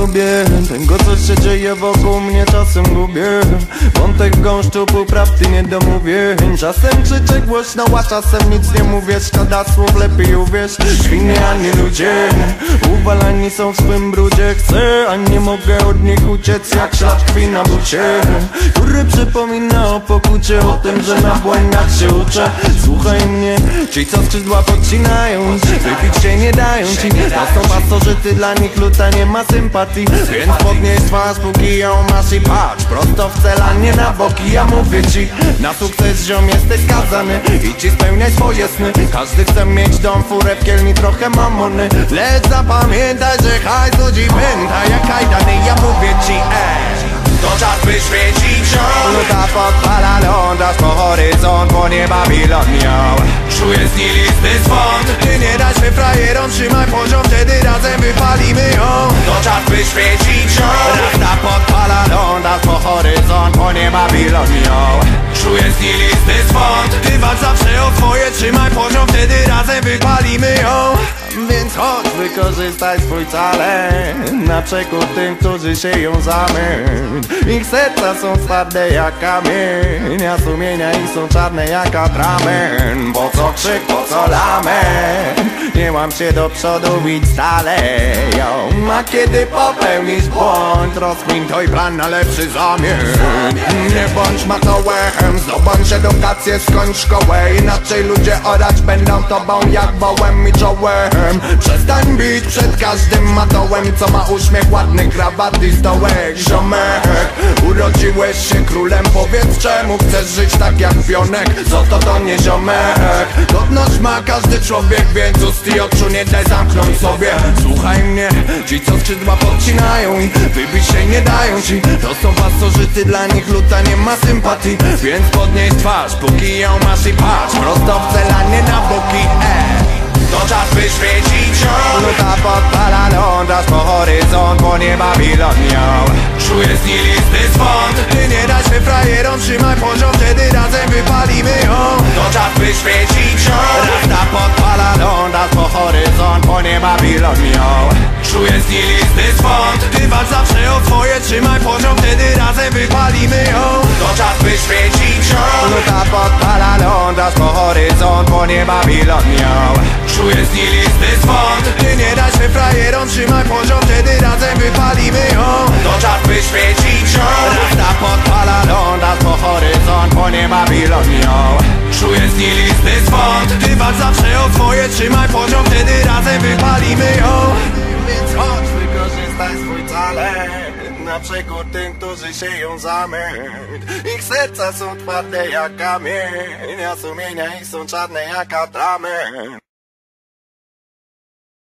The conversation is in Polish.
lubię tego, co się dzieje wokół mnie, czasem gubię wątek w gąszczu półprawdy, niedomówień. Czasem krzyczę głośno, a czasem nic nie mówię. Szkoda słów, lepiej uwierz. Świnie, a nie ludzie, uwalani są w swym brudzie. Chcę, a nie mogę od nich uciec, jak ślad krwi na bucie, który przypomina o pokucie, o tym, że na błędach się uczę. Słuchaj mnie, ci co skrzydła podcinają, wypić się nie dają ci. To są pasożyty, dla nich luta nie ma sympatii. Więc podnieś twarz, póki ją masz i patrz prosto w cel, a nie na boki. Ja mówię ci, na sukces ziom jesteś skazany. Idź i spełniaj swoje sny. Każdy chce mieć dom, furę w kielni, trochę mamony. Lecz zapamiętaj, że hajs ludzi pęta jak kajdany. Ja mówię ci, to czas by świecić ją. luta podpala ląd, aż po horyzont płonie Babilonią. Czuję znilisty swąd. Ty nie daj się frajerom, trzymaj poziom, wtedy razem wypalimy ją. To czas by świecić ją. Rasta podpala ląd, aż po horyzont płonie Babilonią. Czuję znilisty swąd. Ty walcz zawsze o swoje, trzymaj poziom, wtedy razem wypalimy ją. Więc chodź, wykorzystaj swój talent na przekór tym, którzy sieją zamęt. Ich serca są twarde jak kamień, a sumienia ich są czarne jak atrament. Po co krzyk, po co lament? Nie łam się do przodu, idź dalej. A kiedy popełnisz błąd, rozkmin to i plan na lepszy zamian. Nie bądź matołem, zdobądź edukację, skończ szkołę. Inaczej ludzie orać będą tobą jak wołem i czołem. Przestań bić przed każdym matołem, co ma uśmiech, ładny krawat i stołek. Ziomek, urodziłeś się królem, powiedz czemu chcesz żyć tak jak pionek. Co to nie ziomek? Godność ma każdy człowiek, więc ust i oczu nie daj zamknąć sobie. Słuchaj mnie, ci co skrzydła podcinają i wybić się nie dają ci. To są pasożyty, dla nich luta nie ma sympatii. Więc podnieś twarz, póki ją masz i patrz prosto w cel, a nie na boki. To czas by świecić ją. Luta podpala ląd, aż po horyzont płonie Babilonią. Czuję znilisty swąd. Ty nie daj się frajerom, trzymaj poziom, wtedy razem wypalimy ją. To czas by świecić ją. Rasta podpala ląd, aż po horyzont płonie Babilonią. Czuję znilisty swąd. Ty walcz zawsze o swoje, trzymaj poziom, wtedy razem wypalimy ją. To czas by świecić ją. Luta podpala ląd, aż po horyzont płonie Babilonią. Czuję znilisty swąd. Ty nie daj się frajerom, trzymaj poziom, wtedy razem wypalimy ją. To czas by świecić ją. Rasta podpala ląd, aż po horyzont płonie Babilonią. Czuję znilisty swąd. Ty walcz zawsze o swoje, trzymaj poziom, wtedy razem wypalimy ją. Więc chodź, wykorzystaj swój talent na przekór tym, którzy sieją zamęt. Ich serca są twarde jak kamień, a sumienia ich są czarne jak atrament.